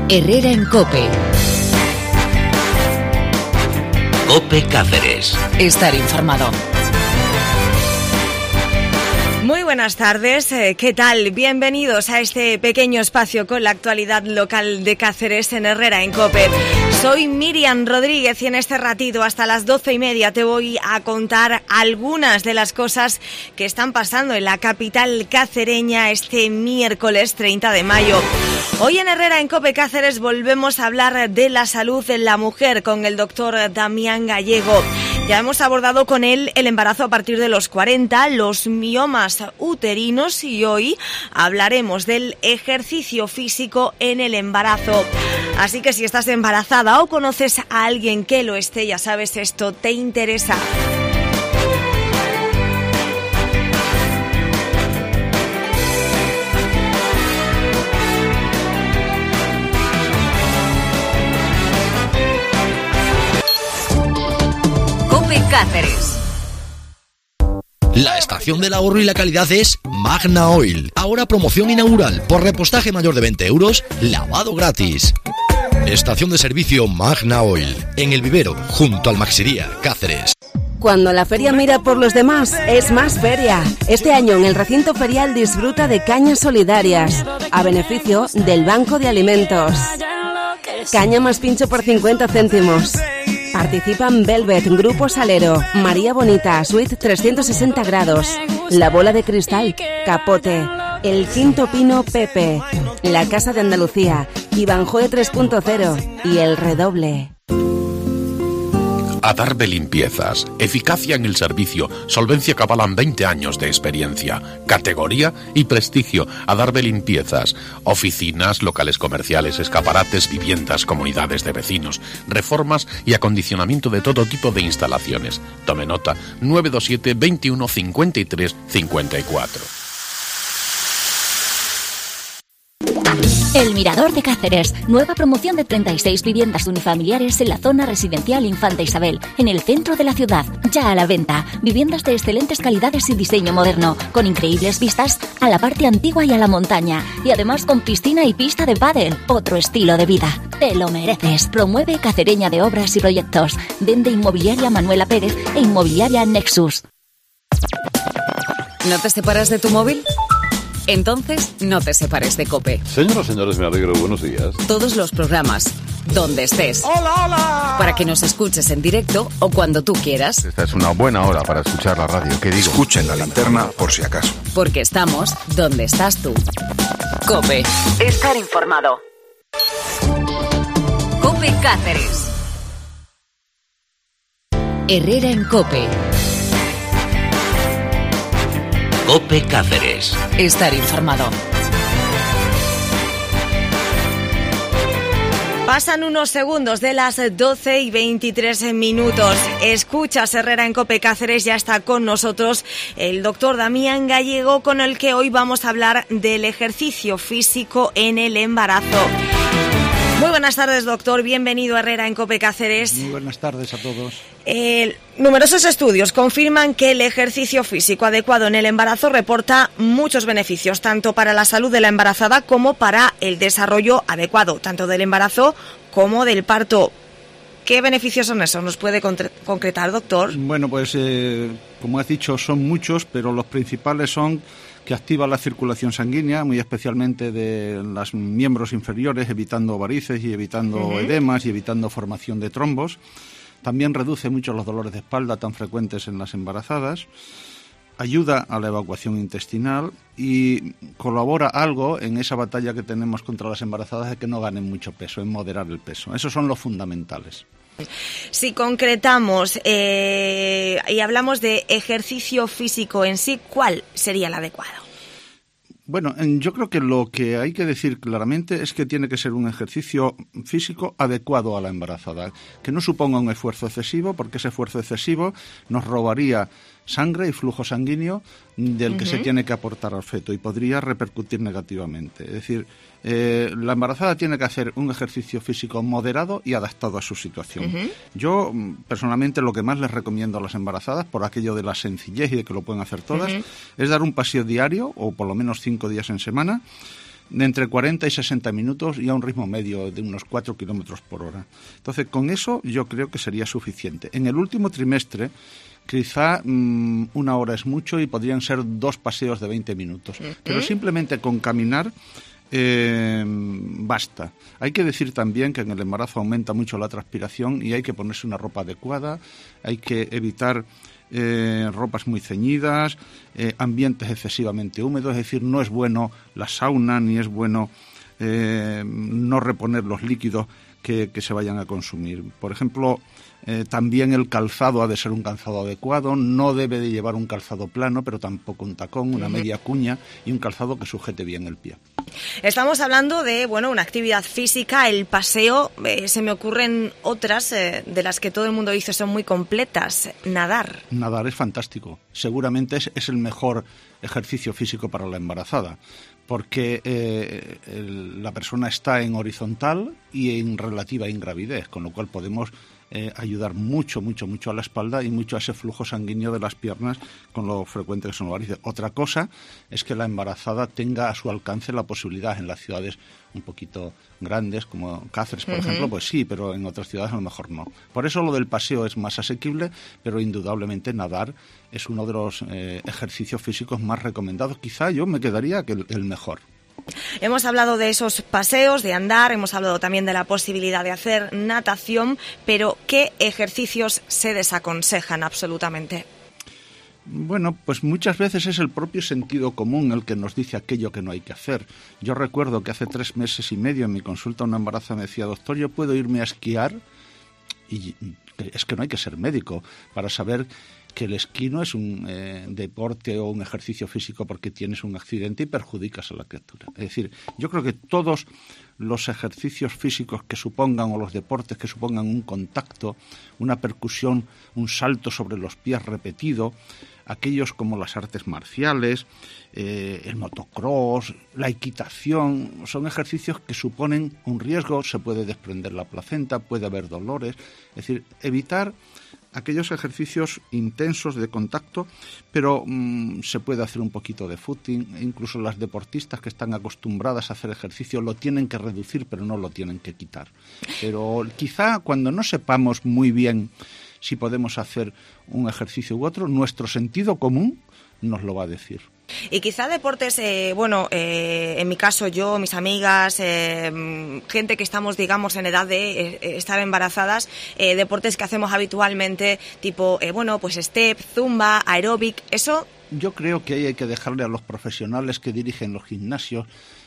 Herrera en COPE. COPE Cáceres. Estar informado. Muy buenas tardes, ¿qué tal? Bienvenidos a este pequeño espacio con la actualidad local de Cáceres en Herrera en COPE. Soy Miriam Rodríguez y en este ratito hasta las 12:30 te voy a contar algunas de las cosas que están pasando en la capital cacereña este miércoles 30 de mayo. Hoy en Herrera en COPE Cáceres volvemos a hablar de la salud en la mujer con el doctor Damián Gallego. Ya hemos abordado con él el embarazo a partir de los 40, los miomas uterinos y hoy hablaremos del ejercicio físico en el embarazo. Así que si estás embarazada o conoces a alguien que lo esté, ya sabes, esto te interesa. COPE Cáceres. La estación del ahorro y la calidad es Magna Oil. Ahora promoción inaugural. Por repostaje mayor de 20 euros, lavado gratis. Estación de servicio Magna Oil. En El Vivero, junto al Maxiría, Cáceres. Cuando la feria mira por los demás, es más feria. Este año en el recinto ferial disfruta de cañas solidarias, a beneficio del Banco de Alimentos. Caña más pincho por 50 céntimos. Participan Velvet, Grupo Salero, María Bonita, Suite 360 grados, La Bola de Cristal, Capote, El Quinto Pino Pepe, La Casa de Andalucía, Ivanhoe 3.0 y El Redoble. Adarve Limpiezas, eficacia en el servicio, solvencia que avalan 20 años de experiencia, categoría y prestigio. Adarve Limpiezas, oficinas, locales comerciales, escaparates, viviendas, comunidades de vecinos, reformas y acondicionamiento de todo tipo de instalaciones. Tome nota, 927 21 53 54. El Mirador de Cáceres, nueva promoción de 36 viviendas unifamiliares en la zona residencial Infanta Isabel, en el centro de la ciudad, ya a la venta. Viviendas de excelentes calidades y diseño moderno, con increíbles vistas a la parte antigua y a la montaña, y además con piscina y pista de pádel, otro estilo de vida. Te lo mereces. Promueve Cacereña de Obras y Proyectos. Vende Inmobiliaria Manuela Pérez e Inmobiliaria Nexus. ¿No te separas de tu móvil? Entonces, no te separes de COPE. Señoras, señores, me alegro. Buenos días. Todos los programas, donde estés. ¡Hola, hola! Para que nos escuches en directo o cuando tú quieras. Esta es una buena hora para escuchar la radio. ¿Qué digo? Escuchen la linterna por si acaso. Porque estamos donde estás tú. COPE. Estar informado. COPE Cáceres. Herrera en COPE. COPE Cáceres. Estar informado. Pasan unos segundos de las 12:23. Escuchas Herrera en COPE Cáceres, ya está con nosotros el doctor Damián Gallego, con el que hoy vamos a hablar del ejercicio físico en el embarazo. Muy buenas tardes, doctor. Bienvenido a Herrera en COPE Cáceres. Muy buenas tardes a todos. Numerosos estudios confirman que el ejercicio físico adecuado en el embarazo reporta muchos beneficios, tanto para la salud de la embarazada como para el desarrollo adecuado, tanto del embarazo como del parto. ¿Qué beneficios son esos? ¿Nos puede concretar, doctor? Bueno, pues como has dicho, son muchos, pero los principales son que activa la circulación sanguínea, muy especialmente de los miembros inferiores, evitando varices y evitando edemas y evitando formación de trombos. También reduce mucho los dolores de espalda tan frecuentes en las embarazadas. Ayuda a la evacuación intestinal y colabora algo en esa batalla que tenemos contra las embarazadas de que no ganen mucho peso, en moderar el peso. Esos son los fundamentales. Si concretamos y hablamos de ejercicio físico en sí, ¿cuál sería el adecuado? Bueno, yo creo que lo que hay que decir claramente es que tiene que ser un ejercicio físico adecuado a la embarazada, que no suponga un esfuerzo excesivo, porque ese esfuerzo excesivo nos robaría sangre y flujo sanguíneo del que se tiene que aportar al feto y podría repercutir negativamente. Es decir, la embarazada tiene que hacer un ejercicio físico moderado y adaptado a su situación. Yo, personalmente, lo que más les recomiendo a las embarazadas, por aquello de la sencillez y de que lo pueden hacer todas, es dar un paseo diario, o por lo menos 5 días en semana, de entre 40 y 60 minutos y a un ritmo medio de unos 4 kilómetros por hora. Entonces, con eso yo creo que sería suficiente. En el último trimestre, quizá 1 hora es mucho y podrían ser 2 paseos de 20 minutos. Pero simplemente con caminar basta. Hay que decir también que en el embarazo aumenta mucho la transpiración y hay que ponerse una ropa adecuada, hay que evitar ropas muy ceñidas, ambientes excesivamente húmedos, es decir, no es bueno la sauna ni es bueno no reponer los líquidos que se vayan a consumir. Por ejemplo, también el calzado ha de ser un calzado adecuado, no debe de llevar un calzado plano, pero tampoco un tacón, una media cuña y un calzado que sujete bien el pie. Estamos hablando de, una actividad física, el paseo, se me ocurren otras de las que todo el mundo dice son muy completas. Nadar. Nadar es fantástico. Seguramente es el mejor ejercicio físico para la embarazada, porque la persona está en horizontal y en relativa ingravidez, con lo cual podemos ayudar mucho a la espalda y mucho a ese flujo sanguíneo de las piernas con lo frecuente que son los varices. Otra cosa es que la embarazada tenga a su alcance la posibilidad en las ciudades un poquito grandes, como Cáceres, por ejemplo, pues sí, pero en otras ciudades a lo mejor no. Por eso lo del paseo es más asequible, pero indudablemente nadar es uno de los ejercicios físicos más recomendados. Quizá yo me quedaría que el mejor. Hemos hablado de esos paseos, de andar, hemos hablado también de la posibilidad de hacer natación, pero ¿qué ejercicios se desaconsejan absolutamente? Bueno, pues muchas veces es el propio sentido común el que nos dice aquello que no hay que hacer. Yo recuerdo que hace 3 meses y medio en mi consulta una embarazo me decía: doctor, ¿yo puedo irme a esquiar? Y es que no hay que ser médico para saber que el esquí no es un deporte o un ejercicio físico porque tienes un accidente y perjudicas a la criatura. Es decir, yo creo que todos los ejercicios físicos que supongan, o los deportes que supongan un contacto, una percusión, un salto sobre los pies repetido, aquellos como las artes marciales, el motocross, la equitación, son ejercicios que suponen un riesgo, se puede desprender la placenta, puede haber dolores, es decir, evitar aquellos ejercicios intensos de contacto, pero se puede hacer un poquito de footing, incluso las deportistas que están acostumbradas a hacer ejercicio lo tienen que reducir, pero no lo tienen que quitar. Pero quizá cuando no sepamos muy bien si podemos hacer un ejercicio u otro, nuestro sentido común nos lo va a decir. Y quizá deportes, en mi caso yo, mis amigas, gente que estamos, digamos, en edad de estar embarazadas, deportes que hacemos habitualmente, tipo, pues step, zumba, aeróbic, eso... Yo creo que hay que dejarle a los profesionales que dirigen los gimnasios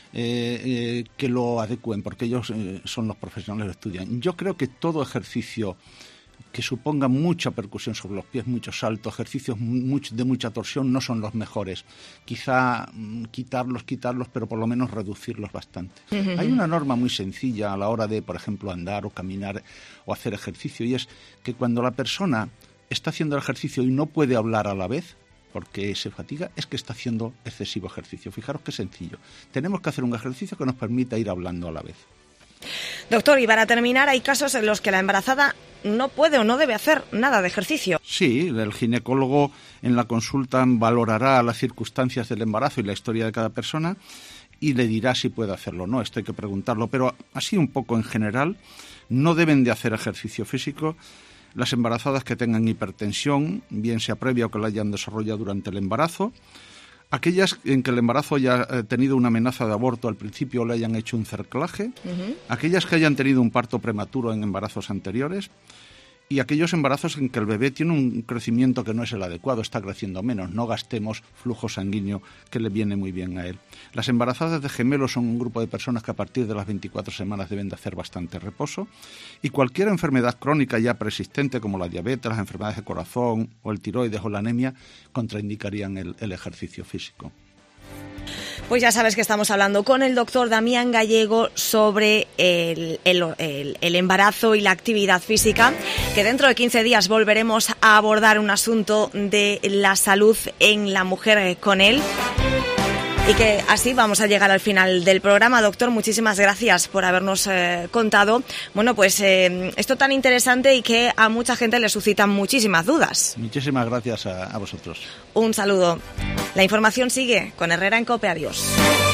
que lo adecúen, porque ellos son los profesionales que estudian. Yo creo que todo ejercicio que suponga mucha percusión sobre los pies, muchos saltos, ejercicios de mucha torsión no son los mejores. Quizá quitarlos, pero por lo menos reducirlos bastante. Uh-huh. Hay una norma muy sencilla a la hora de, por ejemplo, andar o caminar o hacer ejercicio, y es que cuando la persona está haciendo el ejercicio y no puede hablar a la vez, porque se fatiga, es que está haciendo excesivo ejercicio. Fijaros qué sencillo. Tenemos que hacer un ejercicio que nos permita ir hablando a la vez. Doctor, y para terminar, hay casos en los que la embarazada no puede o no debe hacer nada de ejercicio. Sí, el ginecólogo en la consulta valorará las circunstancias del embarazo y la historia de cada persona y le dirá si puede hacerlo o no. Esto hay que preguntarlo, pero así un poco en general, no deben de hacer ejercicio físico las embarazadas que tengan hipertensión, bien sea previa o que la hayan desarrollado durante el embarazo, aquellas en que el embarazo haya tenido una amenaza de aborto al principio o le hayan hecho un cerclaje, uh-huh. Aquellas que hayan tenido un parto prematuro en embarazos anteriores y aquellos embarazos en que el bebé tiene un crecimiento que no es el adecuado, está creciendo menos. No gastemos flujo sanguíneo que le viene muy bien a él. Las embarazadas de gemelos son un grupo de personas que a partir de las 24 semanas deben de hacer bastante reposo, y cualquier enfermedad crónica ya persistente como la diabetes, las enfermedades de corazón o el tiroides o la anemia contraindicarían el ejercicio físico. Pues ya sabes que estamos hablando con el doctor Damián Gallego sobre el embarazo y la actividad física, que dentro de 15 días volveremos a abordar un asunto de la salud en la mujer con él. Y que así vamos a llegar al final del programa. Doctor, muchísimas gracias por habernos contado, esto tan interesante y que a mucha gente le suscitan muchísimas dudas. Muchísimas gracias a vosotros. Un saludo. La información sigue con Herrera en COPE. Adiós.